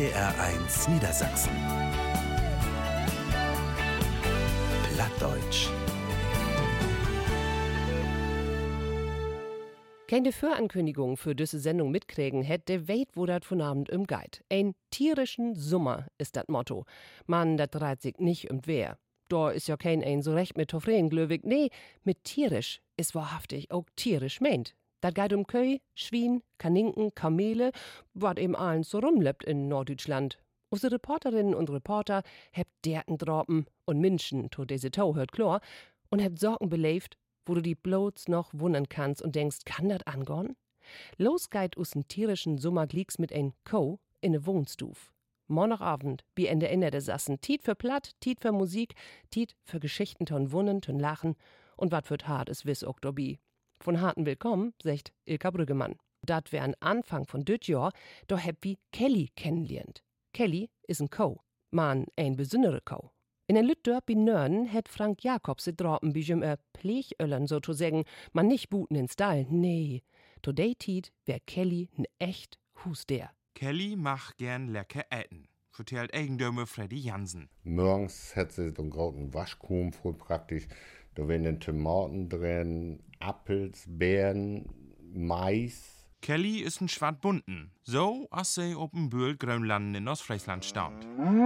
NDR1 Niedersachsen. Plattdeutsch. Keine Vorankündigung für diese Sendung mitkriegen hätt, der weet, wo dat von Abend geht. Ein tierischen Sommer ist dat Motto. Man, dat dreht sich nicht wer. Da ist ja kein ein so recht mit Toffreen glöwig. Nee, mit tierisch ist wahrhaftig auch tierisch meint. Dat geht Köi, Schwien, Kaninken, Kamele, wat eben allen so rumlebt in Norddeutschland. Unsere Reporterinnen und Reporter hebt derten droppen und Menschen, to diese Tau hört klar, und hebt Sorgen belebt, wo du die bloß noch wundern kannst und denkst, kann dat angorn? Los geht us n tierischen Sommerglieks mit ein Co. in ne Wohnstuf. Morgenabend, wie Ende der Sassen. Tiet für Platt, Tiet für Musik, Tiet für Geschichten ton Wunnen, ton Lachen und wat wird hart is wiss ook dobi. Von harten Willkommen, sagt Ilka Brüggemann. Dat wär ein Anfang von düt Jahr, do heb wie Kelly kennenlernt. Kelly is n Co. Man ein besondere Co. In ein Lüttdörp in Nörn hätt Frank Jakobs droppen wie Plechöllern so zu sagen, man nicht buten in Stall, nee. Today Tiet wär Kelly n echt Hus der. Kelly mach gern lecker Äten, vertellt Eigendöme Freddy Jansen. Morgens hat sie so einen großen Waschkuchen voll praktisch. Da werden Tomaten drin, Appels, Beeren, Mais. Kelly ist ein Schwartbunten, so als sie op'm Bühl Grönland in Ostfriesland stand.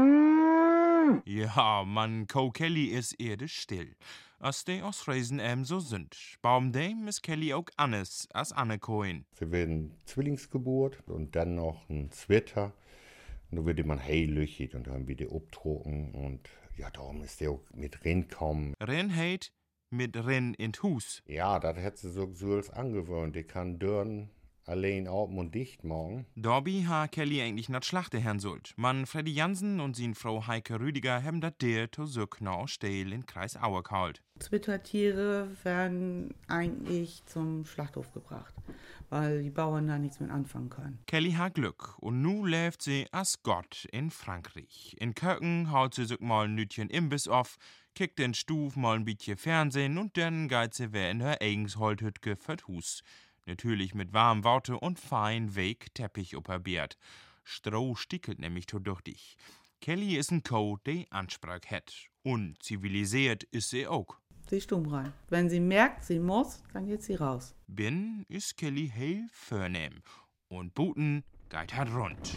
Ja, man, Co Kelly ist erde still, als die Ostfriesen so sind. Baum dem ist Kelly auch anders als Anne Cohen. Sie werden Zwillingsgeburt und dann noch ein Zwitter. Und da wird man heilüchig und dann wieder abtrocken und ja, darum ist der auch mit Rinn kommen. Rinn heit mit Rinn in Hus. Ja, das hat sie so als angewöhnt. Die kann Dörren allein oben und dicht morgen. Dobby ha Kelly eigentlich nat Schlachte herrn sollt. Man Freddy Jansen und sin Frau Heike Rüdiger haben dat der to Söcknau Stehl in Kreis Aue geholt. Zwittertiere werden eigentlich zum Schlachthof gebracht, weil die Bauern da nichts mit anfangen können. Kelly hat Glück und nu läuft sie as Gott in Frankreich. In Köcken haut sie sich mal ein Nütchen Imbiss auf, kickt in Stuf mal ein bisschen Fernsehen und dann geht sie wer in her eigens Holthütke fürt Hus. Natürlich mit warmem Worte und fein Weg Teppich opperbiert. Stroh stickelt nämlich to durch dich. Kelly is n Co, de Ansprach het. Und zivilisiert is sie auch. Sie ist stumm rein. Wenn sie merkt, sie muss, dann geht sie raus. Bin is Kelly hell vornehm. Und Buten geht halt rund.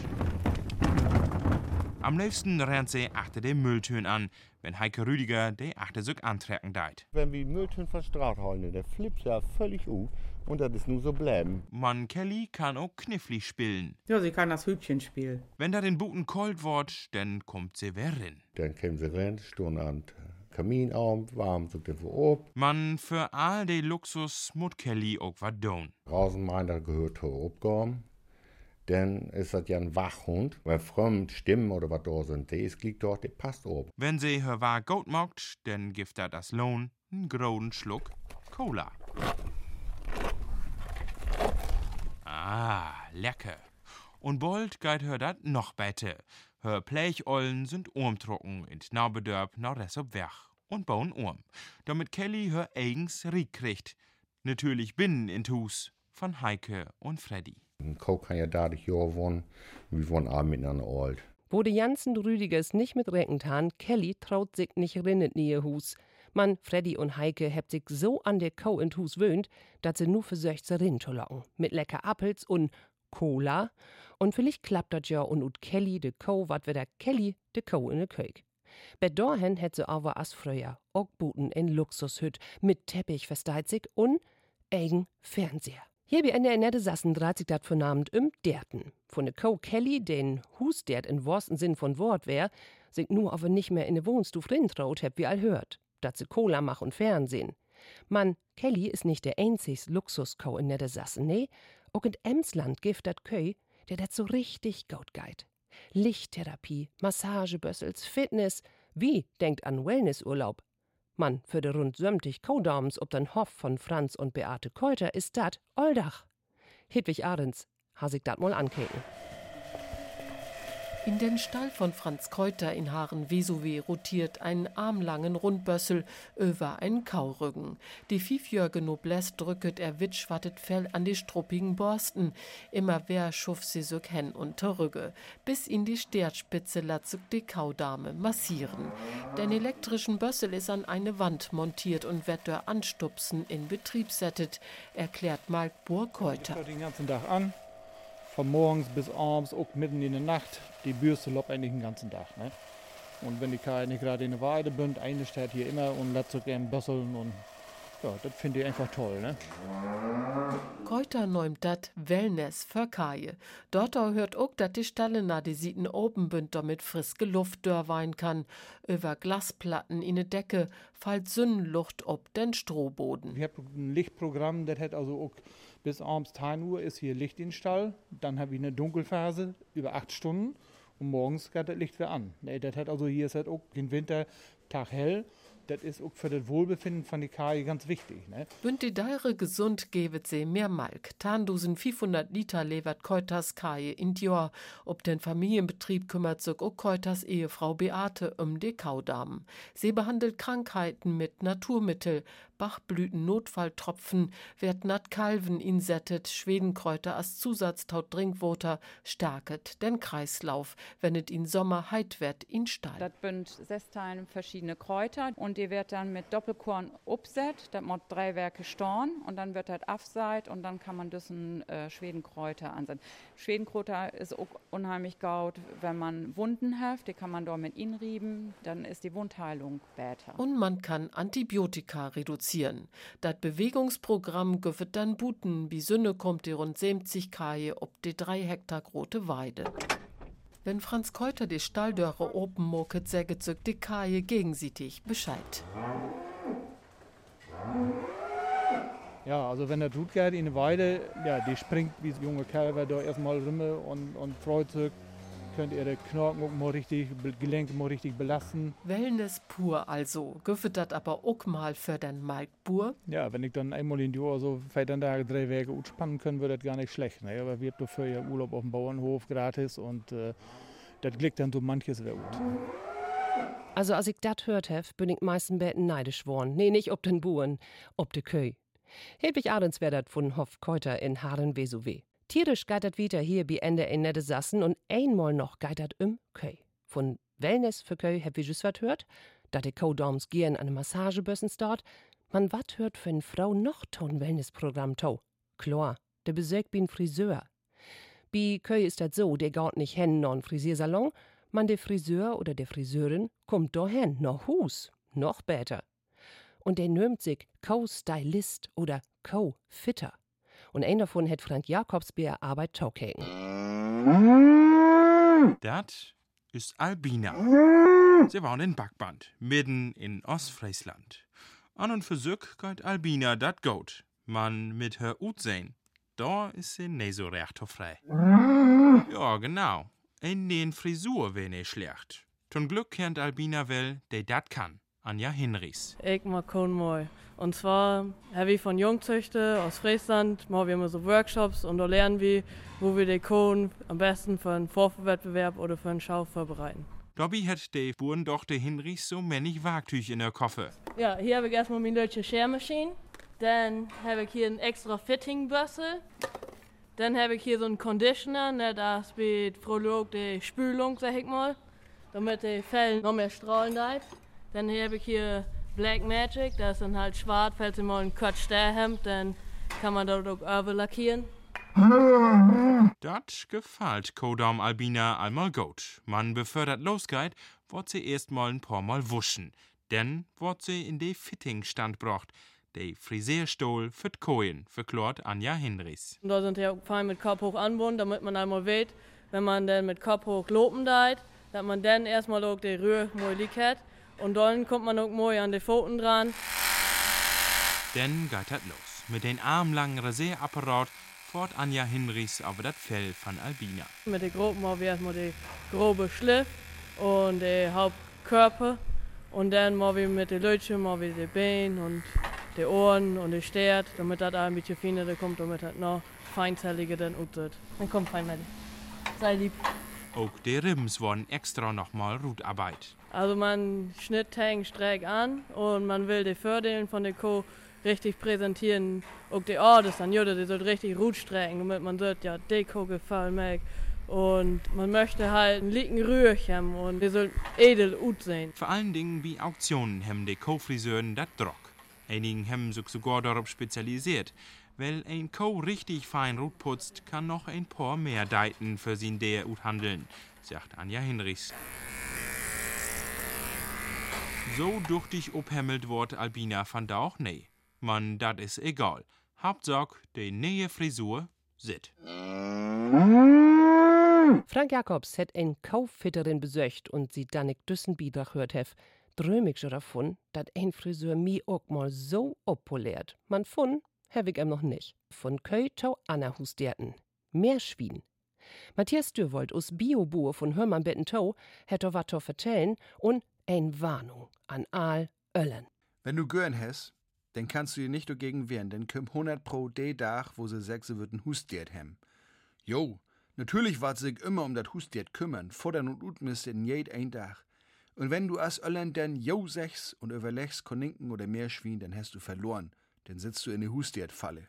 Am liebsten rennt sie achter den Mülltön an, wenn Heike Rüdiger de achter sich antrecken deit. Wenn wir Mülltön verstrahlt holen, der flippt ja völlig und das ist nur so bleiben. Man Kelly kann auch knifflig spielen. Ja, sie kann das Hübchen spielen. Wenn da den Buten kalt wird, dann kommt sie wer rin. Dann kämen sie rein, stehen an Kaminarm, warm so den ob. Man für all de Luxus mut Kelly auch wat doen. Rasenmeiner gehört zur Obgaben. Dann ist das ja ein Wachhund. Wenn fremd Stimmen oder was da sind, das liegt dort, der passt oben. Wenn sie her war gut mogt, dann gibt er das Lohn einen großen Schluck Cola. Ah, lecker. Und bald geht her dat noch besser. Her Plechollen sind umtrocken in Naubedörp nach Ressop weg und bauen damit Kelly her eigens Riek kriegt. Natürlich binnen in Hus von Heike und Freddy. Ein Co kann ja dadurch Jahr wohnen, wir wohnen alle miteinander alt. Wo die Jansen Rüdigers nicht mit reckend han, Kelly traut sich nicht rinnet in ihr Hus. Man, Freddy und Heike hebt sich so an der Co in Hus wöhnt, dat sie nur versöcht sie rin zu locken. Mit lecker Appels und Cola. Und vielleicht klappt dat ja und ut Kelly de Co, wat wieder Kelly de Co in de Köig. Bei dorhen hätt sie aber as früher auch buten in Luxushüt mit Teppich versteit sich und eigen Fernseher. Hier bei NDR Sassen dreht sich dat von Abend Derten. Von de Co Kelly, den Husdert in wahrsten Sinn von Wort wär, sich nur aber nicht mehr in de Wohnstuf rintraut, heb wie all hört. Dat sie Cola mach und Fernsehen. Man, Kelly ist nicht der einzig Luxus-Co in der Sassen, nee, auch in Emsland gibt dat Köi, der dat so richtig gut geht. Lichttherapie, Massagebössels, Fitness, wie denkt an Wellnessurlaub. Man, für de rund sömtig Co-Daums ob den Hof von Franz und Beate Keuter ist dat Oldach. Hedwig Ahrens, has ich dat mal ankeken. In den Stall von Franz Keuter in Haaren-Vesuwe rotiert einen armlangen Rundbössel über einen Kaurücken. Die fiefjährige Noblesse drücket er witschwattet Fell an die struppigen Borsten. Immer wer schuff sie so hen unter Rügge. Bis in die Sternspitze latzig die Kaudame massieren. Den elektrischen Bössel ist an eine Wand montiert und wird durch Anstupsen in Betrieb settet, erklärt Malkbur Keuter. Den ganzen Tag an. Von morgens bis abends, auch mitten in der Nacht. Die Bürste lobt eigentlich den ganzen Tag. Ne? Und wenn die Keine gerade in der Weide bin, eine steht hier immer und lässt so gern bösseln. Und ja, das finde ich einfach toll. Ne? Keuter neumt dat Wellness für Kaje. Dort hört auch, dass die Stalle na die Sieten oben bünd, damit friske Luft dörrwein kann. Über Glasplatten in de Decke fällt Sonnenluft ob den Strohboden. Ich habe ein Lichtprogramm, das hat also auch bis abends 10 Uhr ist hier Licht in den Stall. Dann habe ich eine Dunkelphase über 8 Stunden und morgens geht das Licht wieder an. Das hat also hier ist halt auch den Winter Tag hell. Das ist auch für das Wohlbefinden von der Kaje ganz wichtig. Ne? Bünd die Deire gesund gebet sie mehr Malk. 500 Liter levert Keuters Kaje in Jahr. Ob den Familienbetrieb kümmert sich auch Keuters Ehefrau Beate die Kaudamen. Sie behandelt Krankheiten mit Naturmittel. Bachblüten-Notfalltropfen, wird nat Kalven insettet, Schwedenkräuter als Zusatztaut Drinkwater, stärket den Kreislauf, wenn es in Sommer heit wird in Stall. Das bünd 6 verschiedene Kräuter und die wird dann mit Doppelkorn upset, das mod 3 Werke storn und dann wird das afseit und dann kann man diesen Schwedenkräuter ansetzen. Schwedenkräuter ist auch unheimlich gut, wenn man Wunden hat, die kann man dort mit inrieben, dann ist die Wundheilung besser. Und man kann Antibiotika reduzieren. Das Bewegungsprogramm gibt dann Buten, wie Sünne kommt die rund 70 Kaje ob die 3 Hektar große Weide. Wenn Franz Keuter die Stalldörre open moket, säget sich die Kaje gegenseitig Bescheid. Ja, also wenn der tut geht in der Weide, ja, die springt wie junge Kälber da erstmal rum und freut sich. Könnt ihr den Knochen auch mal richtig, Gelenke mal richtig belasten. Wellness pur also, gibt das aber auch mal für den Malkbur? Ja, wenn ich dann einmal in die Jahr so 14 Tage 3 Wege utspannen können, wird das gar nicht schlecht. Ne? Aber wir haben dafür ja Urlaub auf dem Bauernhof gratis und das klickt dann so manches wieder gut. Also als ich das hört hef, bin ich meisten Betten neidisch worden. Nee, nicht ob den Buren, ob de Köy. Hedwig Ahrens wär dat von Hof Keuter in Haaren-Vesuwe. Tierisch geitert wieder hier bei Ende in Nette Sassen und einmal noch geitert Köy. Von Wellness für Köy hab ich just wat hört, dat die Kaudoms gern an Massagebössen start. Man wat hört für eine Frau noch ton Wellnessprogramm tau. Klar, der besögt bin Friseur. Bei Köy ist dat so, der gaut nicht hen non Frisiersalon, man der Friseur oder der Friseurin kommt do hen, noch Hus, noch besser. Und der nimmt sich Co-Stylist oder Co-Fitter. Und ein davon hat Frank Jakobs bei der Arbeit taugeken. Das ist Albina. Sie war in Backband, mitten in Ostfriesland. An und für sich geht Albina dat gut. Man mit her Utsehen, da ist sie nicht so recht frei. Ja, genau. In den Frisur wär nicht schlecht. Zum Glück kennt Albina wel, der dat kann. Anja Hinrichs. Ich mag Kohn mal. Und zwar habe ich von Jungzüchter aus Friesland, machen wir immer so Workshops und da lernen wir, wo wir die Kohn am besten für einen Vorwettbewerb oder für einen Schau vorbereiten. Dobby hat die Burendochter Hinrichs so männlich Wagtüch in der Koffer. Ja, hier habe ich erstmal meine deutsche Schermaschine. Dann habe ich hier einen extra Fittingbüssel. Dann habe ich hier so einen Conditioner, ne, das wird Prolog die Spülung, sag ich mal, damit die Fell noch mehr strahlen bleibt. Dann habe ich hier Black Magic, das ist dann halt schwarz, falls ihr mal einen Kotsch da habt, dann kann man dort auch überlackieren. Das gefällt Kodam Albina einmal gut. Man befördert losgeht, wird sie erst mal ein paar Mal wuschen. Dann wird sie in die Fittingstand gebracht. Der Frisierstuhl für Kojen, verklort Anja Hinrichs. Und da sind ja fein mit Kopf hoch anbunden, damit man einmal weht, wenn man dann mit Kopf hoch lopen deit, dass man dann erstmal auch die Rühr mal liegt hat. Und dann kommt man auch mal an die Pfoten dran. Dann geht das los. Mit dem armlangen Rasierapparat fährt Anja Hinrichs aber das Fell von Albina. Mit den Groben machen wir erstmal die grobe Schliff und den Hauptkörper. Und dann machen wir mit den Lötchen machen wir die Beine und die Ohren und die Stirn, damit das ein bisschen feiner kommt, damit das noch feinzelliger dann aussieht. Dann kommt fein, Mädchen. Sei lieb. Auch die Rims waren extra nochmal Rutarbeit. Also man schnitt Tang streck an und man will die Vorteile von der Kuh richtig präsentieren. Auch die Ortes dann, die soll richtig Rut strecken, damit man sagt, ja, die Kuh gefallen mir. Und man möchte halt einen liegen Rührchen und die soll edel gut sein. Vor allen Dingen wie Auktionen haben die Kuhfriseuren das Druck. Einigen haben sich sogar darauf spezialisiert. Weil ein Kuh richtig fein Rut putzt, kann noch ein paar mehr Deiten für sie der Ut handeln, sagt Anja Hinrichs. So duchtig obhemmelt wird Albina van da auch nee. Man, dat is egal. Hauptsache, die neue Frisur sit. Frank Jacobs hat ein Kauffitterin besöcht und sie dann ich düssen Beitrag hört hef. Drömig schon davon, dat ein Friseur mi auch mal so oppoliert. Man fun, hab ich noch nicht. Von Kötau Anna Husderten. Meerschwien. Matthias Dürwold aus Biobuhr von Hörmann Bettentau hätte wat zu vertellen und ein Warnung an all Öllen. Wenn du Gören hast, dann kannst du dir nicht dagegen wehren, denn kümmt 100 pro de Dach, wo sie sechse würden Husdiert hem. Jo, natürlich wart sich immer das Husdiert kümmern, futtern und utmisten in jed ein Dach. Und wenn du as Öllen dann jo sechs und überlegst Koninken oder Meerschwien, dann hast du verloren, dann sitzt du in der Husdiert-Falle.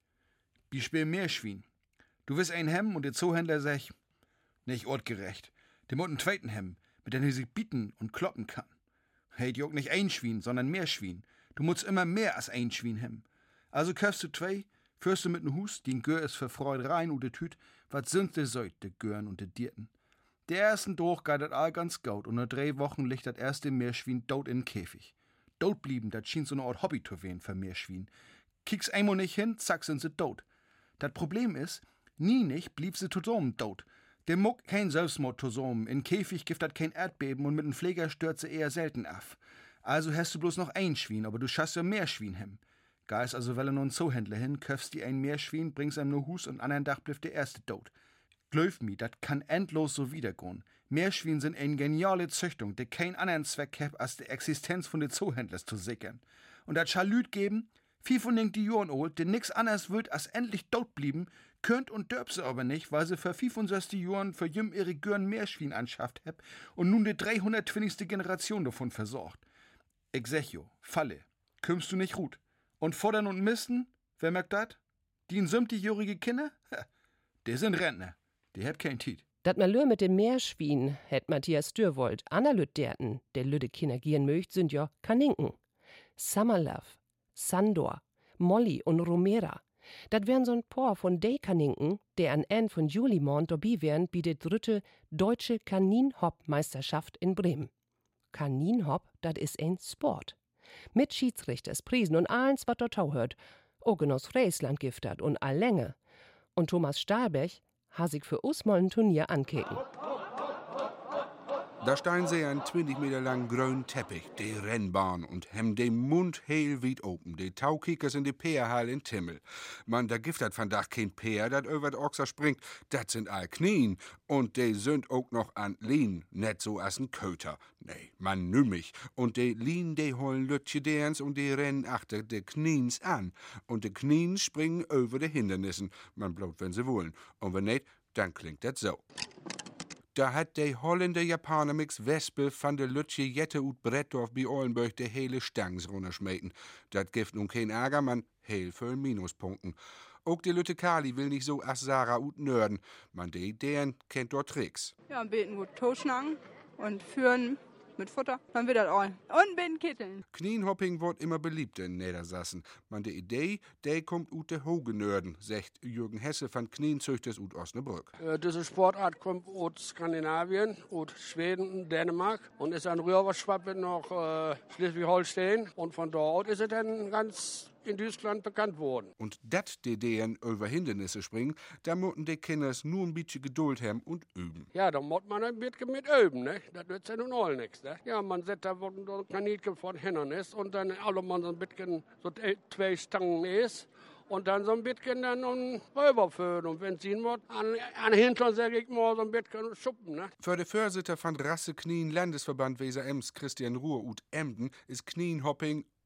Beispiel Meerschwien. Du wirst ein Hemm und der Zoohändler sagt, nicht ortgerecht, der muss einen zweiten Hemm, mit dem er sich bieten und kloppen kann. Hey, die auch nicht ein Schwein, sondern mehr Schwein. Du musst immer mehr als ein Schwein haben. Also kaufst du zwei, führst du mit nem Hus, die Gör ist für Freud rein und de Tüt, wat sind de Seut, de Gören und de Dierten. Der ersten Doch geht dat all ganz gaut und nach 3 Wochen liegt dat erste Meerschwein tot in den Käfig. Tot blieben, dat schien so ne Art Hobby zu werden für Meerschwein. Kickst einmal nicht hin, zack sind sie tot. Dat Problem ist, nie nicht blieb sie zusammen tot. Der muck kein Selbstmord zusammen. In Käfig gibt dat kein Erdbeben und mit dem Pfleger stört sie eher selten af. Also hast du bloß noch ein Schwein, aber du schaffst ja mehr Schwein hem. Geist also welle nun Zoohändler hin, köfst die ein Meerschwein, bringst ihm nur Hus und an einen Tag blifft der erste tot. Glaub mi, dat kann endlos so wiedergehen. Meerschwein sind eine geniale Züchtung, die kein anderen Zweck hat, als die Existenz von den Zoohändlers zu sichern. Und dat Schalüt geben, viel von den Jahren old, denn nix anders wird, als endlich tot blieben, könnt und dörp sie aber nicht, weil sie für 65 Jahren für jüm ihre Gören Meerschwein anschafft hab und nun die 320. Generation davon versorgt. Ich sag jo, Falle, kümmst du nicht gut. Und fordern und misten, wer merkt dat? Die 70-jährige Kinder? Die sind Rentner, die hat kein Tiet. Dat Malheur mit dem Meerschwein hätt Matthias Dürwold Anna Lütderten, der Lüde Kinder gieren möcht, sind ja Kaninken. Summerlove, Sandor, Molly und Romera. Dat wären so'n paar von de Kaninken, der an Ende von Julimond dabei wären, bei der 3. Deutsche Kaninhop-Meisterschaft in Bremen. Kaninhop, dat is ein Sport. Mit Schiedsrichters, Priesen und allens, wat dort hört. Ogenos Friesland giftet und all Länge. Und Thomas Stahlberg ha sich für uns mal ein Turnier ankicken. Da stein sie ein 20 Meter lang grünen Teppich, die Rennbahn, und hem den Mund heel weit open. Die Taukickers in die Peerhall in Timmel. Man, da gibt dat van Dach kein Peer, dat über d Ochser springt. Dat sind all Knien. Und die sind auch noch an Lien, net so as ein Köter. Nee, man nümmig. Und die Lien, die holen Lütje derns und die rennen achter de Kniens an. Und de Kniens springen über de Hindernissen. Man bloß, wenn sie wollen. Und wenn nicht, dann klingt dat so. Da hat der Holländer Japaner-Mix Wespe van der Lütje Jette ut Brettdorf bei Ollenburg de hele Stangs runterschmeten. Dat gibt nun kein Ärger, man heel für Minuspunkten. Auch die Lütte Kali will nicht so as Sarah ut nörden. Man deren kennt dort Tricks. Ja, beten gut Toschnang und führen mit Futter, dann wird das all. Und bin Kitteln. Knienhopping wird immer beliebter in Niedersassen. Man die Idee, der kommt ut de Hogenörden, sagt Jürgen Hesse van Knienzüchters ut Osnabrück. Diese Sportart kommt aus Skandinavien, aus Schweden, Dänemark und ist an rübergeschwappt nach Schleswig-Holstein. Und von dort ist es dann ganz in Deutschland bekannt worden. Und dat die deren über Hindernisse springen, da müssen die Kinders nur ein bisschen Geduld haben und üben. Ja, da muss man ein bisschen mit üben, ne? Das wird ja nun all nichts, ne? Ja, man setzt da ein Kaninchen von Hindernis und dann alle man so ein bisschen so 2 Stangen ist. Und dann so ein bisschen dann rüberführen. Und wenn es ihn wird, an Hintern, sag ich mal, so ein bisschen schuppen, ne? Für den Vorsitter von Rasse Knien Landesverband Weser-Ems, Christian Ruhr ut Emden, ist Knienhopping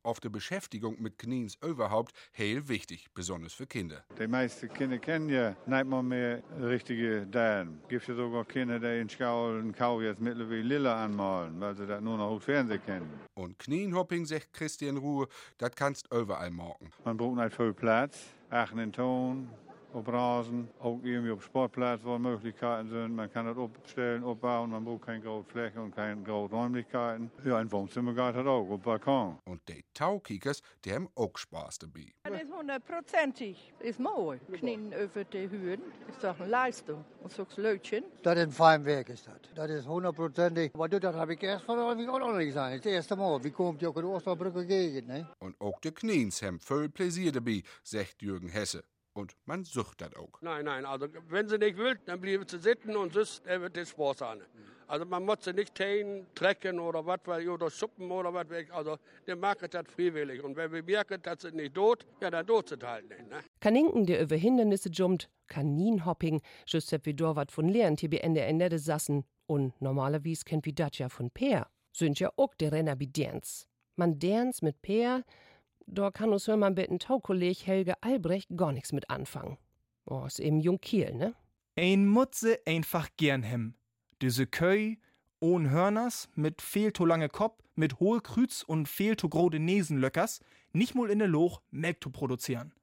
auf die Beschäftigung mit Kniens überhaupt heel wichtig, besonders für Kinder. Die meisten Kinder kennen ja nicht mal mehr richtige Daten. Gibt ja sogar Kinder, die in Schule einen Kau jetzt mittlerweile lila anmalen, weil sie das nur noch auf Fernsehen kennen. Und Knienhopping, sagt Christian Ruhe, das kannst überall machen. Man braucht nicht viel Platz, Achten in Ton, auf Rasen, auch irgendwie auf Sportplatz, wo Möglichkeiten sind. Man kann das aufstellen, aufbauen, man braucht keine große Fläche und keine großen Räumlichkeiten. Ja, ein Wohnzimmer geht das auch, auf Balkon. Und die Taukiekers, die haben auch Spaß dabei. Das ist 100%. Ist mooi. Knien over de Höhen ist doch eine Leistung. Und so ein Lötchen. Das ist ein Feinwerk, ist das. Das ist 100%. Aber das habe ich erst von euch auch noch nicht gesagt. Das erste Mal. Wie kommt ihr auch in Osterbrücke gegen, ne? Und auch die Kniens haben viel Pläsier dabei, sagt Jürgen Hesse. Und man sucht das auch. Nein, also wenn sie nicht will, dann bleiben sie sitzen und sonst wird der Spaß an. Also man muss sie nicht trecken oder was, oder schuppen oder was. Also der macht das freiwillig. Und wenn wir merken, dass sie nicht tot, ja, dann tot sie halt nicht. Ne? Kaninken, der über Hindernisse jumpt, Kaninhopping, just wie dort wat von lernt, hier bei Ende des Sassen. Und normalerweise kennt wie das ja von Peer. Sind ja auch die Renner wie Dance. Man dance mit Peer, da kann uns mein bitten Taukolleg Helge Albrecht gar nichts mit anfangen. Oh, ist eben Jungkiel, ne? Ein Mutze einfach gern hem. Diese Köi, ohn Hörners, mit viel to lange Kopf, mit hohe Krüz und viel to grode Nesenlöckers, nicht mal in de Loch Melk zu produzieren.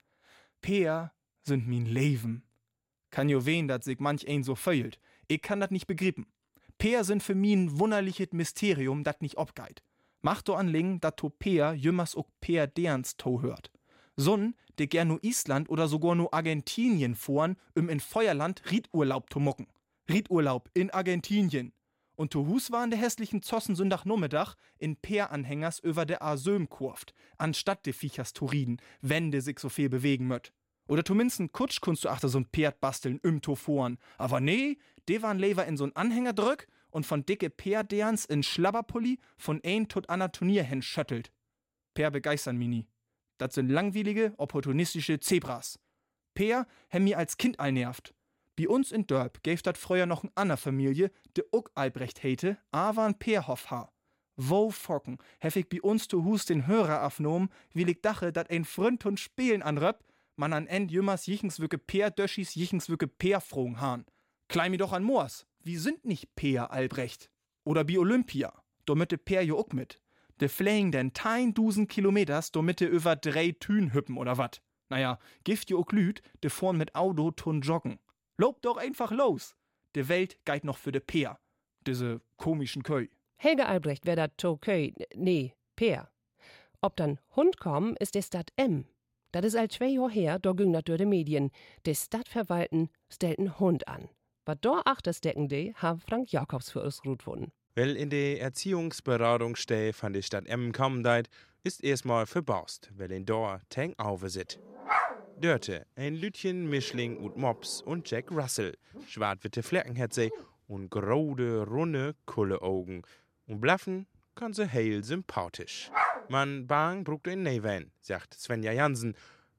Peer sind min Leben. Kann jo wehen, dat sich manch ein so feilt. Ich kann dat nicht begrippen. Peer sind für min wunderliches Mysterium, dat nicht obgeit. Macht do anlegen, dat to Peer jümmers ook Peer derns to hört. Sonn, de gern nur Island oder sogar nur Argentinien fuhren, in Feuerland Riedurlaub to mucken. Riedurlaub in Argentinien. Und to Hus waren de hässlichen Zossen Sonntag in Peer-Anhängers über de Arsöm kurft, anstatt de Viechers to rieden, wenn de sich so viel bewegen möt. Oder zumindest Kutsch kunst du achter so'n Pferd basteln to fuhren. Aber nee, de waren lever in so'n Anhänger drück und von dicke Peer-Derns in Schlabberpulli von ein tot aner Turnier hin schöttelt. Peer begeistern mini. Dat sind langweilige, opportunistische Zebras. Peer hem mi als Kind allnervt. Bei uns in Dörp gäf dat früher noch n aner Familie, de ook Albrecht heite, aber n Peerhoff ha. Wo Focken, hef ich bei uns zu Hus den Hörer afnom, will ich dache, dat ein Fründ und Spielen anröpp, man an end jümmers jichenswücke Peer-Döschis jichenswücke Peer-Frogen hahn. Klein mi doch an Moors, wie sind nicht Peer, Albrecht? Oder bi Olympia, do mitte Peer jo ook mit. De flägen denn 1000 Kilometers, do mitte über 3 Tün hüppen oder wat. Naja, gift jo ook lüd, de vorn mit Auto tun joggen. Lob doch einfach los. De Welt geit noch für de Peer. Diese komischen Köi. Helge Albrecht wär dat to Köi, nee, Peer. Ob dann Hund kommen, ist des dat M. Dat is all 2 Jahr her, da ging dat durch de Medien. De Stadtverwalten stellten Hund an. Was da achterstecken de, haben Frank Jakobs für uns gut gefunden. Weil in der Erziehungsberatung steh von der Stadt Emmen kommen deit, ist erstmal verbaust, weil in da Tang Auwe sit. Dörte, ein Lütchen Mischling und Mops und Jack Russell, schwarz-witte Flecken hat sie und grode, runde Kulleaugen. Und blaffen kann sie heil sympathisch. Man bang brugt in Neven, sagt Svenja Jansen.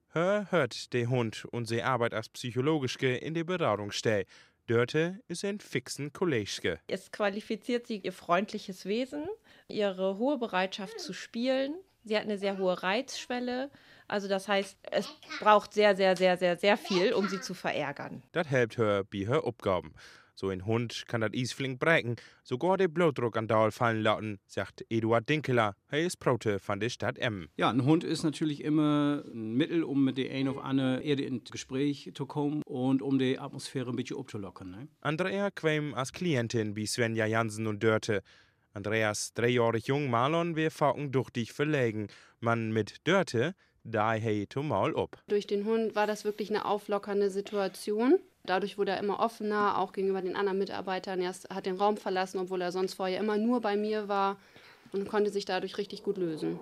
Hört der Hund und sie arbeitet als Psychologischke in der Beratung steh. Dörte ist ein fixen Kollegske. Es qualifiziert sie ihr freundliches Wesen, ihre hohe Bereitschaft zu spielen. Sie hat eine sehr hohe Reizschwelle. Also das heißt, es braucht sehr, sehr, sehr, sehr, sehr viel, um sie zu verärgern. Das hilft her bei her Aufgaben. So ein Hund kann das Eis flink brechen, sogar den Blutdruck an Dahl fallen lassen, sagt Eduard Dinkeler. Er ist Prote von der Stadt Emmen. Ja, ein Hund ist natürlich immer ein Mittel, um mit der einen auf andere Erde ins Gespräch zu kommen und um die Atmosphäre ein bisschen aufzulockern. Ne? Andrea quäm als Klientin bei Svenja Jansen und Dörte. Andreas 3-jährig jung Marlon wir facken durch dich verlegen. Man mit Dörte, da hey mal ob. Durch den Hund war das wirklich eine auflockernde Situation. Dadurch wurde er immer offener, auch gegenüber den anderen Mitarbeitern. Er hat den Raum verlassen, obwohl er sonst vorher immer nur bei mir war und konnte sich dadurch richtig gut lösen.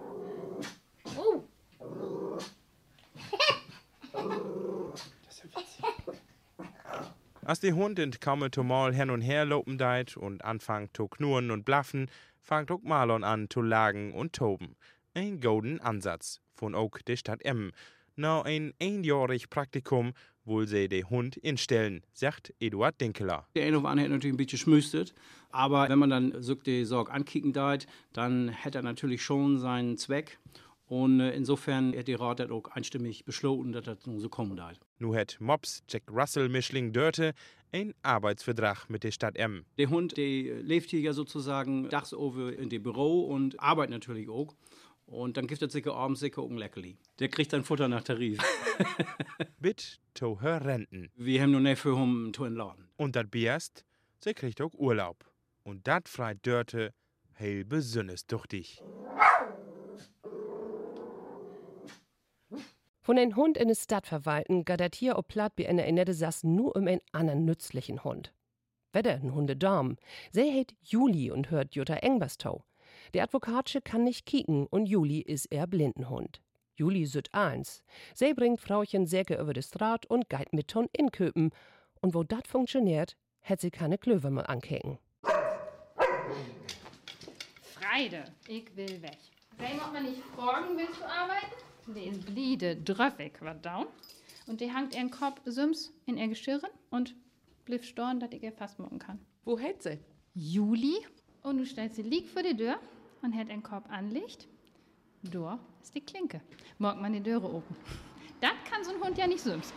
Als die Hund in kaum mal hin und her lopen deit und anfangen zu knurren und blaffen, fangt auch Marlon an zu lagen und toben. Ein golden Ansatz von auch der Stadt Emmen. Nach ein einjährig Praktikum wohl sie den Hund instellen, sagt Eduard Dinkeler. Der eine oder andere hat natürlich ein bisschen schmüstet, aber wenn man dann so die Sorge ankicken deit, dann hat er natürlich schon seinen Zweck. Und insofern hat die Rat das auch einstimmig beschlossen, dass das nun so kommen darf. Nu hat Mops Jack Russell Mischling Dörte ein Arbeitsvertrag mit der Stadt Emmen. Der Hund, der lebt hier ja sozusagen tags over in dem Büro und arbeitet natürlich auch. Und dann gibt es sicher abends sicher auch ein Leckerli. Der kriegt dann Futter nach Tarif. Bit to her Renten. Wir haben nur nicht für ihn zu entladen. Und das Biest, sie kriegt auch Urlaub. Und dat freit Dörte heil besünnes durch dich. Von ein Hund in der Stadt verwalten, geht das hier ob platt wie eine nette Sass nur einen anderen nützlichen Hund. Wedder ein Hundedam. Sie heißt Juli und hört Jutta Engbastau. Der Advokatsche kann nicht kicken und Juli ist er Blindenhund. Juli süt eins. Sie bringt Frauchen Säcke über die Straat und geht mit Ton inköpen. Und wo dat funktioniert, hätt sie keine Klöwe mal ankicken. Freide, ich will weg. Sei mag man nicht fragen, willst du arbeiten? Der ist bliede, dröffig, wat down. Und der hangt ihren Kopf süms in ihr Geschirren und blieb storn, dass ich ihr fast morgen kann. Wo hätt sie? Juli. Und du stellst sie lieg vor die Tür und hätt ihren Kopf anlicht. Da ist die Klinke. Morgen man die Türe open. Das kann so ein Hund ja nicht süms.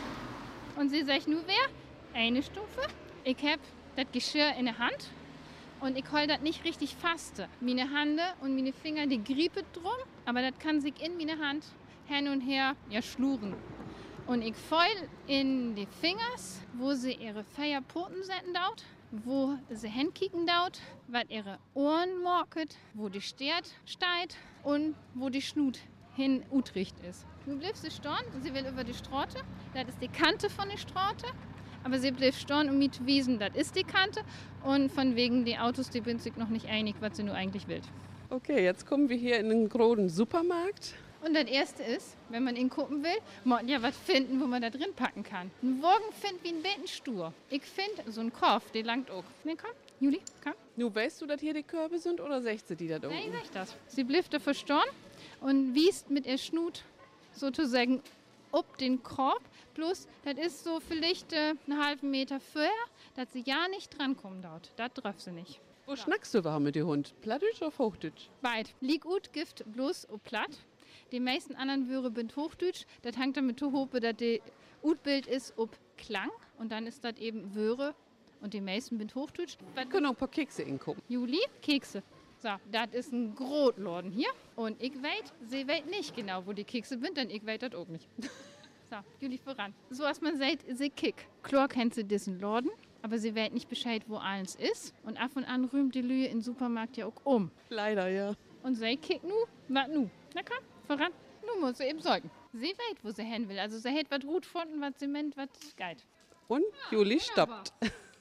Und sie sagt nur wer? Eine Stufe. Ich hab das Geschirr in der Hand. Und ich hol das nicht richtig fast. Meine Hände und meine Finger, die griepen drum, aber das kann sich in meine Hand hin und her ja schluren. Und ich feul in die Fingers, wo sie ihre Feierpoten setzen daut, wo sie hinkicken daut, was ihre Ohren morket, wo die Stirn steigt und wo die Schnut hin utricht ist. Du bleibst sie storn, sie will über die Straße, das ist die Kante von der Straße. Aber sie bleibt storn und mit wiesen, das ist die Kante. Und von wegen die Autos, die bin sich noch nicht einig, was sie nur eigentlich will. Okay, jetzt kommen wir hier in einen großen Supermarkt. Und das Erste ist, wenn man ihn gucken will, muss man ja was finden, wo man da drin packen kann. Ein Wagen findet wie ein Bettenstuhl. Ich finde so einen Korb, der langt auch. Ne, komm, Juli, komm. Nun weißt du, dass hier die Körbe sind oder sechst du die da oben? Nein, sag ich das. Sie bleibt dafür storn und wiest mit ihr Schnut sozusagen ob den Korb. Plus, das ist so vielleicht einen halben Meter vorher, dass sie ja nicht drankommen dort. Das darf sie nicht. Wo schnackst du warm mit dem Hund? Plattdeutsch oder Hochdeutsch? Beid. Lieg gut, Gift bloß o platt. Die meisten anderen Wöre sind Hochdeutsch. Das hängt damit zu hope, dass die Utbild ist ob Klang. Und dann ist das eben Wöre. Und die meisten sind Hochdeutsch. Wir können auch ein paar Kekse ingucken. Juli, Kekse. So, das ist ein Grotladen hier. Und ich weiß, sie weiß nicht genau, wo die Kekse sind, denn ich weiß das auch nicht. So, Juli voran. So, als man sagt, sie kick. Klar kennt sie diesen Laden, aber sie weiß nicht Bescheid, wo alles ist. Und ab und an rühmt die Lühe im Supermarkt ja auch um. Leider, ja. Und sie kick nu, was nu? Na komm, voran. Nu muss sie eben sagen. Sie weiß, wo sie hin will. Also sie hat was gut gefunden, was sie meint, was geht. Und Juli stoppt.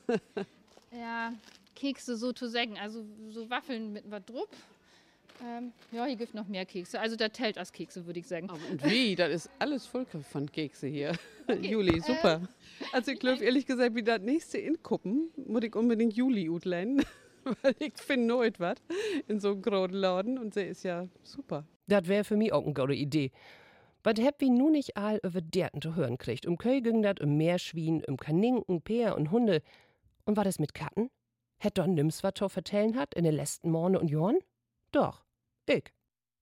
Ja, Kekse so zu sagen, also so Waffeln mit was drup. Ja, hier gibt noch mehr Kekse. Also das zählt als Kekse, würde ich sagen. Und wie? Das ist alles voll von Kekse hier. Okay. Juli, super. Also ich glaube, ehrlich gesagt, wie das nächste inkuppen, muss ich unbedingt Juli utleinen. Weil ich finde noch etwas in so einem großen Laden und sie ist ja super. Das wäre für mich auch eine gute Idee. Was habt wir nun nicht all über derten zu hören kriegt? Köi ging dat Meerschwien, Kaninken, Peer und Hunde. Und war das mit Katten? Hätt doch nims was zu vertellen hat in den letzten Morne und Jorn? Doch, ich.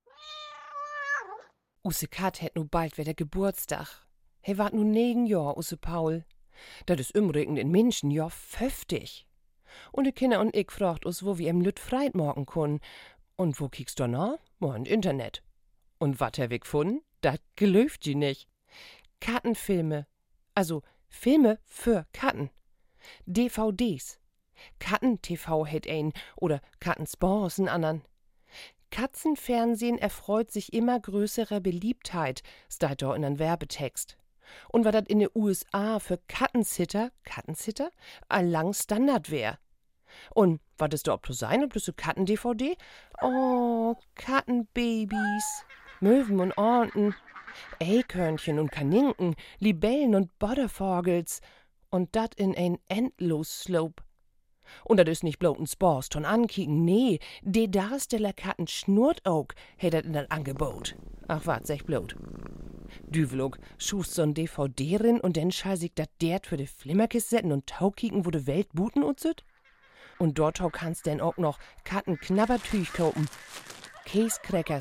Usse Kat hätt nu bald wieder Geburtstag. He wart nu 9 Jahr, Usse Paul. Dat is umregend in Menschen, ja 50. Und die Kinder und ich fragt us, wo wir im Lüt freit morgen können. Und wo kiekst du nach? Morgen Internet. Und wat hab ich gefunden? Dat gelöft die nicht. Kattenfilme. Also Filme für Katten. DVDs. Katten-TV hätt ein oder Kattensports einen anderen. Katzenfernsehen erfreut sich immer größerer Beliebtheit, steht da in einem Werbetext. Und war das in den USA für Kattensitter allang Standard wär. Und was ist da ob zu sein, ob das so Katten-DVD? Oh, Kattenbabys, Möwen und Enten, Eichhörnchen und Kaninken, Libellen und Boddervogels. Und dat in ein Endlos-Slope. Und dat is nicht bloß ein Spors ton ankicken, nee, de Darsteller Katten schnurrt auch, hätt dat in dat Angebot. Ach wat, sech blöd. Düvelog, schust so'n DVD rin und dann schall sich dat dert für de Flimmerkist setzen und tau kicken, wo de Welt buten utzet? Und dort tau kannst denn auch noch Kattenknabbertüch kaufen, Käsecrackers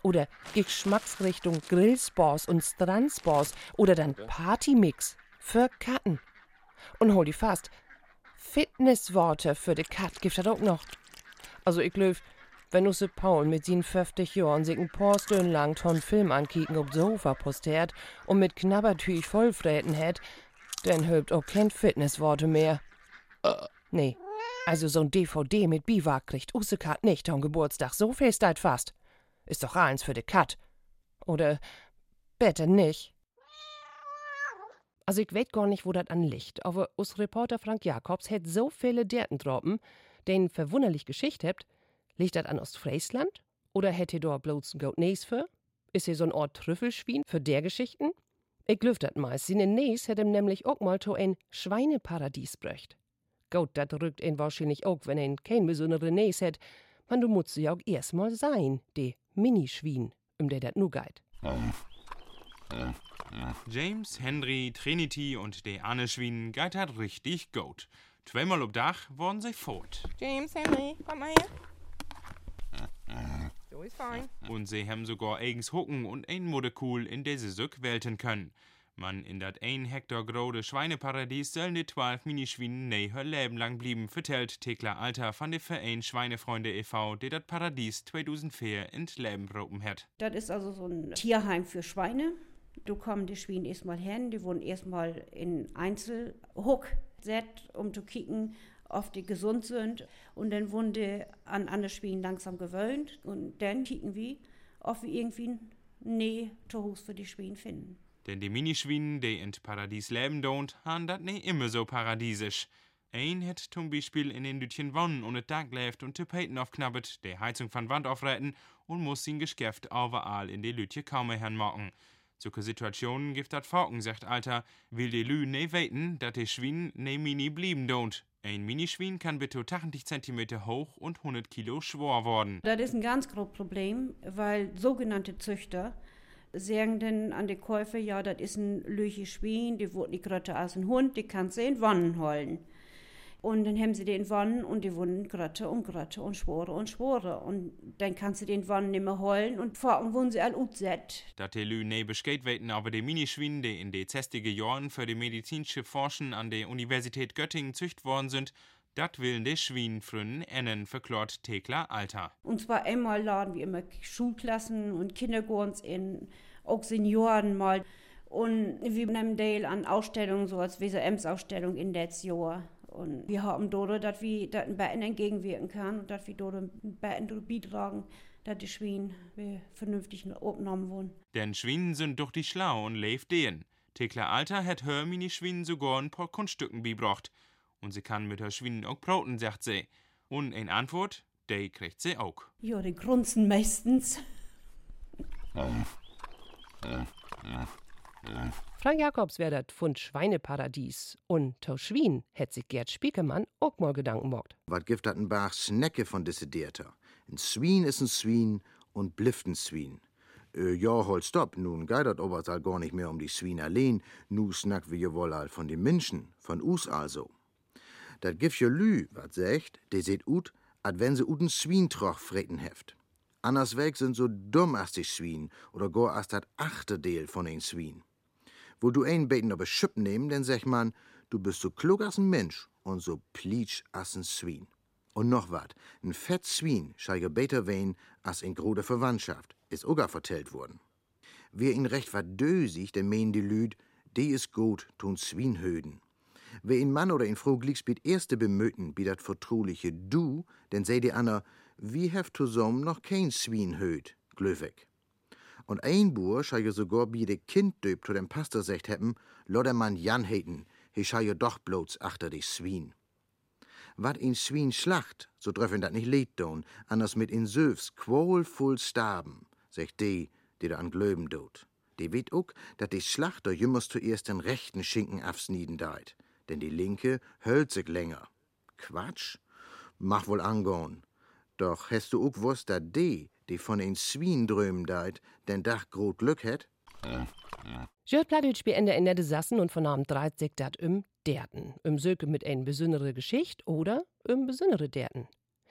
Oder Geschmacksrichtung Grillspaß und Strandspaß oder dann Partymix für Katten. Und hol die fast, Fitnessworte für die Kat gibt das auch noch. Also ich glaub, wenn Usse Paul mit seinen 50 Jahren sich ein paar Stunden lang ton Film ankicken ob Sofa postiert und mit Knabbertüch vollfräten hat, dann hilft auch kein Fitnessworte mehr. Nee, also so ein DVD mit Biwak kriegt Usse Kat nicht am Geburtstag, so fest halt fast. Ist doch eins für die Kat. Oder bitte nicht. Also ich weet gar nicht, wo das anliegt, aber us Reporter Frank Jacobs hat so viele Dertentropen, den verwunderlich Geschichte habt. Liegt das an Ostfriesland? Oder hätte da bloß ein Goat Nees für? Ist hier so ein Ort Trüffelschwein für der Geschichten? Ich glüft dat meist. Sine Nees hätt ihm nämlich auch mal to ein Schweineparadies bröcht. Goat, dat rückt ihn wahrscheinlich auch, wenn ein kein besondere Nees hätt. Man, du musst ja auch erst mal sein, de Minischwein, der dat nu geit. James, Henry, Trinity und de Anne Schwien geit hat richtig gut. Zweimal ob Dach waren sie fort. James, Henry, komm mal her. So ist fein. Und sie haben sogar eigens Hucken und ein Molekül in diese Sück welten können. Man in dat 1 Hektar grode Schweineparadies sollen die 12 Minischweinen nie ihr Leben lang blieben, vertellt Thekla Alter von der Verein Schweinefreunde e.V., der dat Paradies 2004 ins Leben gerufen hat. Das ist also so ein Tierheim für Schweine. Da kommen die Schweine erstmal hin, die wurden erstmal in Einzelhuck gesetzt, um zu kicken, ob die gesund sind. Und dann wurden die an andere Schweine langsam gewöhnt. Und dann kicken wir, ob wir irgendwie ein Nähe zu Hause für die Schweine finden. Denn die Minischweine, die in Paradies leben don't, han dat nie immer so paradiesisch. Ein hat zum Beispiel in den Dütchen wonnen und et Tag läft und Tapeten aufknabbert, die Heizung von Wand aufretten und muss sein Geschäft überall in die Lütje kaum mehr machen. Solche Situationen gibt dat Forken, sagt Alter, will die Lü ne weten, dat die Schwein ne Mini blieben don't. Ein Minischwein kann bis zu 80 cm hoch und 100 Kilo schwer worden. Das ist ein ganz großes Problem, weil sogenannte Züchter sagen dann an die Käufer, ja, das ist ein lüches Schwein, die wird nicht größer als ein Hund, die kannst du in Wannen holen. Und dann haben sie den Wannen und die wurden größer und schworer und schworer. Und dann kannst du den Wannen nicht mehr holen und vorhin wurden sie all utset. Dat die Lü ne bescheid weten, aber die Minischweine, die in de 60er Jahren für die medizinische Forschung an der Universität Göttingen zücht worden sind, dat willen de Schwienfrünnen ennen, verklort Thekla Alter. Und zwar einmal laden wir immer Schulklassen und Kindergartens in, auch Senioren mal. Und wir nehmen Teil an Ausstellungen, so als WSMs-Ausstellung in das Jahr. Und wir haben dort, dass wir den Betten entgegenwirken können und dass wir dort den Betten beitragen, dass die Schweine vernünftig aufgenommen wurden. Denn Schweine sind doch die schlau und lebt denen. Thekla Alter hat hör Minischweine sogar ein paar Kunststücken beibracht. Und sie kann mit her Schweinen auch brauten, sagt sie. Und in Antwort, die kriegt sie auch. Ja, die grunzen meistens. Frank Jacobs wär dat von Schweineparadies. Und to Schwien hätt sich Gerd Spiekermann auch mal Gedanken gemacht. Was gibt dat ein Bach Snecke von disse Dierter? Ein Swien ist ein Swien und blifft ein Swien. Ja, halt stopp, nun geht dat obertal gar nicht mehr um die Swien allein, nu snack wir wohl all von den Menschen, von us also. Dat gibt ja Lü, wat sagt, de seht ut, als wenn se uten Swientroch freten heft. Anders weg sind so dumm als die Swien oder gar als dat Achterdeel von ein Swien. Wo du ein Beten aber Schipp nehmen, dann sag man, du bist so klug als ein Mensch und so pleatsch als ein Swien. Und noch wat, ein fett Swien scheige beter wein als in grode Verwandtschaft, ist oga vertellt worden. Wer ihn recht wat dösig, der meinen die Lüd, die is gut, tun Swien höden. Wer ein Mann oder ein Frau Glieksbiet erste bemüten, wie dat vertrauliche Du, denn sei die Anna, wie heft zusammen noch kein Swien höd, glöwig. Und ein Buhr scheige sogar wie de Kind döbt zu dem Pastor secht hebben, lodder man Jan heten, he scheige doch bloß achter die Swien. Wat in Swien schlacht, so dürfen dat nicht leid tun, anders mit in Söfs qualvoll starben, sagt die da an Glöben dot. Die weet ook, dat die Schlachter jümmers zuerst den rechten Schinken afsnieden deit, denn die linke hölt sich länger. Quatsch? Mach wohl angehen. Doch hast du ook wusst, dat die von ein Swien drömen deit, den Dach grot Glück het? Jört Plattitsch beende in der Sassen und von Abend 30 dat Derten. Söke mit ein besondere Geschicht oder besondere Derten.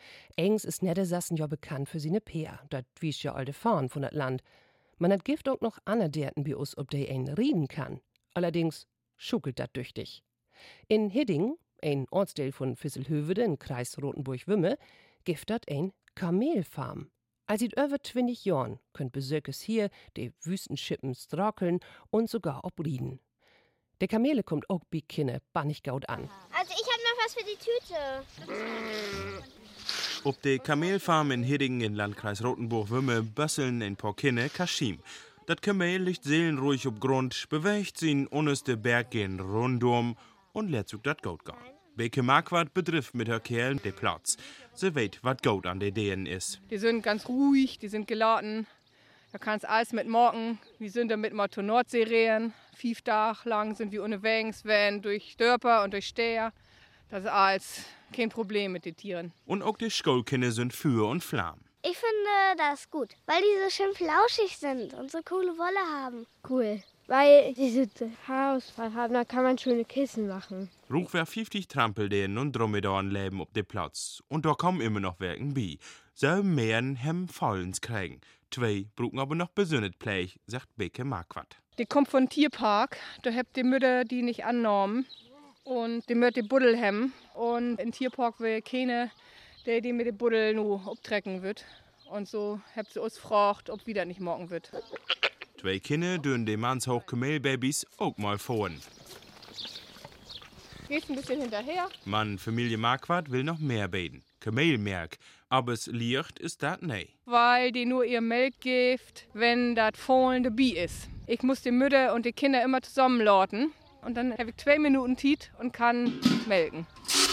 Engs ist Neddersassen ja bekannt für seine Peer, dat wies ja alte Fahren von dat Land. Man hat Gift auch noch anerderten bei uns, ob der ein reden kann. Allerdings schuckelt dat düchtig. In Hidding, ein Ortsteil von Visselhövede in Kreis Rotenburg-Wümme, gibt dat ein Kamelfarm. Als it über 20 Jahren könnt Besökes hier die Wüstenschippen strakeln und sogar obrieden. Der Kamele kommt auch bei Kinne bannig gaut an. Also ich hab noch was für die Tüte. Ob de Kamelfarm in Hiddingen in Landkreis Rotenburg-Wümme bösseln ein paar Kinne Kaschim. Dat Kamel liegt seelenruhig ob Grund, bewegt sin unneste Berg gehen rundum und lädt sich dat Goat gehen. Beke Marquardt betrifft mit her Kerl den Platz. Sie weet, wat Goat an de Deen is. Die sind ganz ruhig, die sind geladen. Da kannst alles mitmachen. Wir sind damit mal zur Nordsee rehren. 5 Tage lang sind wir unterwegs, wenn durch Dörper und durch Städte. Das ist alles kein Problem mit den Tieren. Und auch die Schulkinder sind für und Flamm. Ich finde das gut, weil die so schön flauschig sind und so coole Wolle haben. Cool, weil die so Haarausfall haben, da kann man schöne Kissen machen. Ruchwer 50 Trampelden und Dromedaren leben auf dem Platz. Und da kommen immer noch Werken bei. So mehren hem Fallens kriegen. 2 brauchen aber noch besündet Pläch, sagt Beke Marquardt. Die kommt von Tierpark, da habt die Mütter die nicht angenommen. Und die möchte die Buddel haben. Und im Tierpark will keine, die mit dem Buddel nur abtrecken wird. Und so habt sie uns gefragt, ob wieder nicht morgen wird. 2 Kinder dürfen die mannshoch Kamelbabys auch mal vorn. Gehst ein bisschen hinterher. Mann, Familie Marquardt will noch mehr beten. Kamelmerk. Aber es Licht ist das nicht. Weil die nur ihr Milch gibt, wenn das Fohlen dabei ist. Ich muss die Mütter und die Kinder immer zusammenladen. Und dann habe ich 2 Minuten Zeit und kann melken.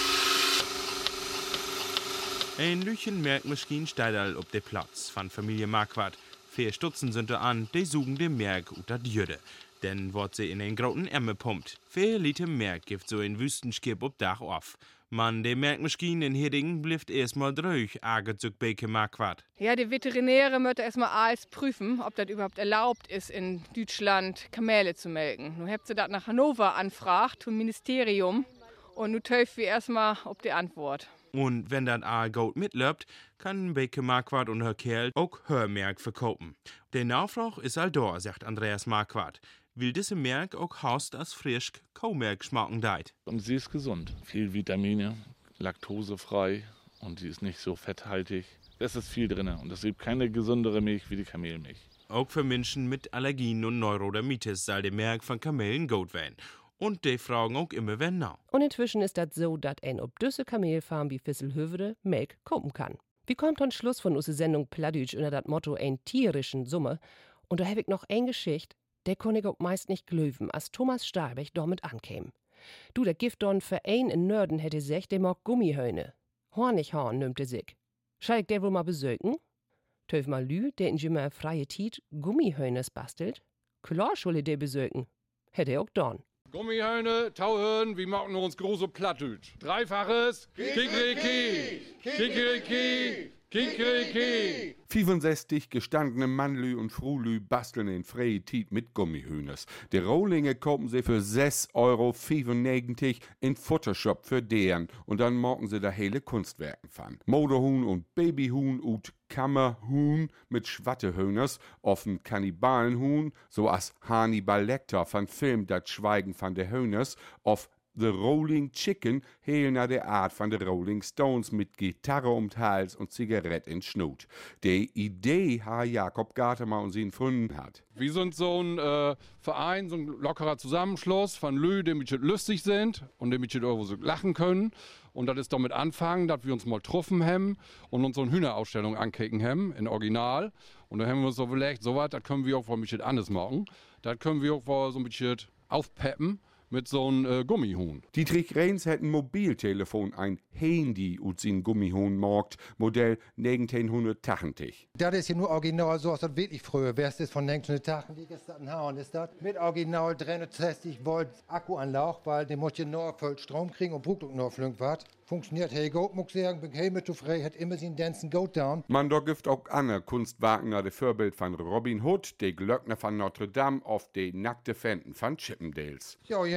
Ein Lüchen Merkmaschinen steht auf dem Platz von Familie Marquardt. 4 Stutzen sind da an, die suchen den Merk und das Jüde. Denn wird sie in den großen Emme pumpt. 4 Liter Merk gibt so ein Wüstenskip auf Dach auf. Man, die Merkmaschine in Hiddingen bleibt erstmal drüch, agert zu Beke Marquardt. Ja, die Veterinäre müssen erstmal alles prüfen, ob das überhaupt erlaubt ist, in Deutschland Kamele zu melken. Nun habt sie das nach Hannover anfragt, zum Ministerium. Und nun töft wir erstmal auf die Antwort. Und wenn dann Goat mitläuft, kann Beke Marquardt und her Kerl auch Hörmerk verkaufen. Der Nachfrage ist all da, sagt Andreas Marquardt. Will diese Merk auch Haust als frisch Kaumerk schmecken deit. Und sie ist gesund. Viel Vitamine, laktosefrei und sie ist nicht so fetthaltig. Es ist viel drin und es gibt keine gesundere Milch wie die Kamelmilch. Auch für Menschen mit Allergien und Neurodermitis soll der Merk von Kamelen gut werden. Und die fragen auch immer, wenn na. Und inzwischen ist das so, dass ein ob düsse Kamelfarm wie Visselhövede Melk kaufen kann. Wie kommt am Schluss von unsere Sendung Plattdeutsch unter das Motto ein tierischen Summe? Und da habe ich noch ein Geschichte, der konnte ich auch meist nicht glöwen, als Thomas Stahlbech damit ankäm. Du, der Gift don für ein in Nörden hätte sech, der mag Gummihöhne. Hornighorn nimmt er sich. Schall ich der wohl mal besöken? Töf mal Lü, der in jemmer freie Tiet Gummihöhnes bastelt? Klar schulle der besöken. Hätte er auch don. Gummihöhne, Tauhöhn, wir machen uns große Plattdeutsch. Dreifaches Kikeriki, Kikeriki, Kikeriki. 65 gestandene Mannlü und Frulü basteln in freie Tiet mit Gummihühners. Die Rohlinge kaufen sie für 6,95 € in Futtershop für deren und dann morgen sie da hele Kunstwerken von. Moderhuhn und Babyhuhn und Kammerhuhn mit Schwattehöhners, offen Kannibalenhuhn, so as Hannibal Lecter von Film Dat Schweigen von der Höhners, auf The Rolling Chicken, heel nach der Art von den Rolling Stones mit Gitarre um den Hals und Zigarette in Schnut. Die Idee ha Jakob Gartemer und sie gefunden hat. Wir sind so ein Verein, so ein lockerer Zusammenschluss von Lü, die ein bisschen lustig sind und die ein bisschen irgendwo so lachen können. Und das ist damit anfangen, dass wir uns mal truffen haben und uns so eine Hühnerausstellung ankicken haben, in Original. Und da haben wir uns so überlegt, so was, das können wir auch ein bisschen anders machen. Das können wir auch so ein bisschen aufpeppen. Mit so einem Gummihuhn. Dietrich Reins hat ein Mobiltelefon, ein Handy und sein Gummihuhn markt, Modell 1980. Das ist ja nur original, so aus das wirklich früher. Wer ist das von 1980? Ist das ein Hahn, ist das? Mit original 360 Volt Akkuanlage, weil der muss ja nur voll Strom kriegen und braucht auch nur flink was. Funktioniert, hey Goat, muss sagen, bin hey mit frei, hat immer den Dancing Goat down. Man da gibt auch andere Kunstwerke nach dem Vorbild von Robin Hood, der Glöckner von Notre Dame, auf die nackte Fenten von Chippendales. Ja,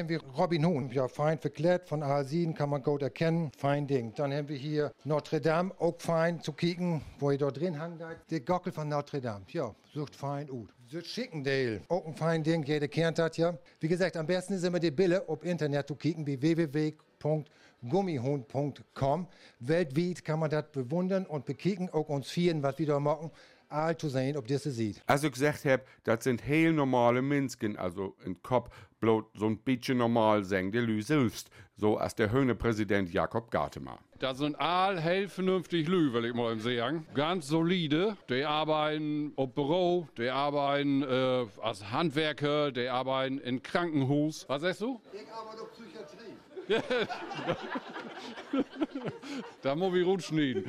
haben wir Robin Hood, ja, fein verklärt, von Alsien kann man gut erkennen, fein Ding. Dann haben wir hier Notre Dame, auch fein zu kicken, wo ihr dort drin hangt. Der Gockel von Notre Dame, ja, sucht fein gut. Das Schickendale, auch ein fein Ding, jeder kennt das, ja. Wie gesagt, am besten ist immer die Bille auf Internet zu kicken, wie www.gummihund.com. Weltweit kann man das bewundern und bekicken, auch uns vieren, was wir da machen. All zu sehen, ob das sie sieht. Also gesagt hab, das sind heel normale Menschen, also in Kopf bloß so ein bisschen normal sagen die Lü selbst, so als der Höhne-Präsident Jakob Gartemer. Das sind all hell vernünftig Lü, will ich mal sagen. Ganz solide, die arbeiten auf Büro, die arbeiten als Handwerker, die arbeiten in Krankenhaus. Was sagst du? Ich arbeite auf Psychiatrie. Da muss ich rutschneiden.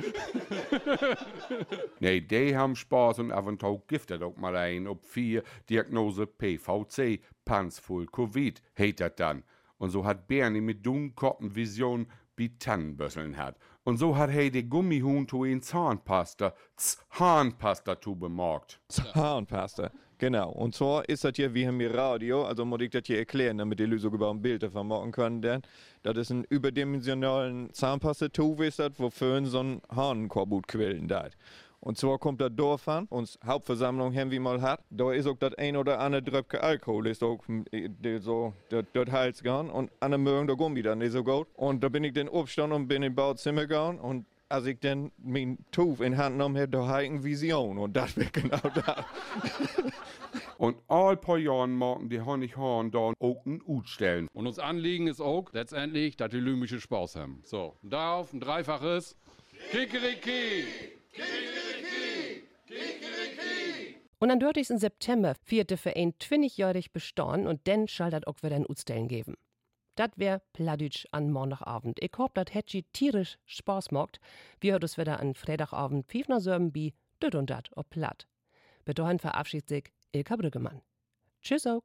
Nee, die haben Spaß und ab und zu giftet auch mal ein, ob 4 Diagnose PVC, Panzvoll Covid, heet das dann. Und so hat Bernie mit Dummkoppenvision wie Tannenbösseln hat. Und so hat er die Gummihund in Zahnpasta bemerkt. Zahnpasta, genau. Und zwar ist das hier wie im Radio, also muss ich das hier erklären, damit die Leute über ein Bild davon machen können. Denn das ist ein überdimensionalen Zahnpasta-Tube, ist das, wofür so ein Hahnenkorbut quillen da. Und zwar kommt das Dorf an, uns Hauptversammlung haben wir mal hat. Da ist auch das ein oder andere Dröpke Alkohol, ist auch so, das Hals gegangen. Und andere mögen der Gummi dann nicht so gut. Und da bin ich dann aufgestanden und bin in Badzimmer gegangen. Und als ich dann mein Tuf in Hand genommen habe, da habe ich eine Vision. Und das wird genau das. Und all paar Jahren machen die Honighorn da auch ein Utstellen. Und uns Anliegen ist auch letztendlich, dass die Lümische Spaß haben. So, darauf ein dreifaches Kikeriki! Und am 30. September vierte für ein 20-jährig Bestorn und dann soll das auch wieder ein Utstellen geben. Das wär Pladütsch an Montagabend. Ich hoffe, das hätte tierisch Spaß gemacht. Wir hören uns wieder an Freitagabend 5 nach 7 bi, dort und dat ob Platt. Bis dahin verabschiedet sich Ilka Brüggemann. Tschüss auch.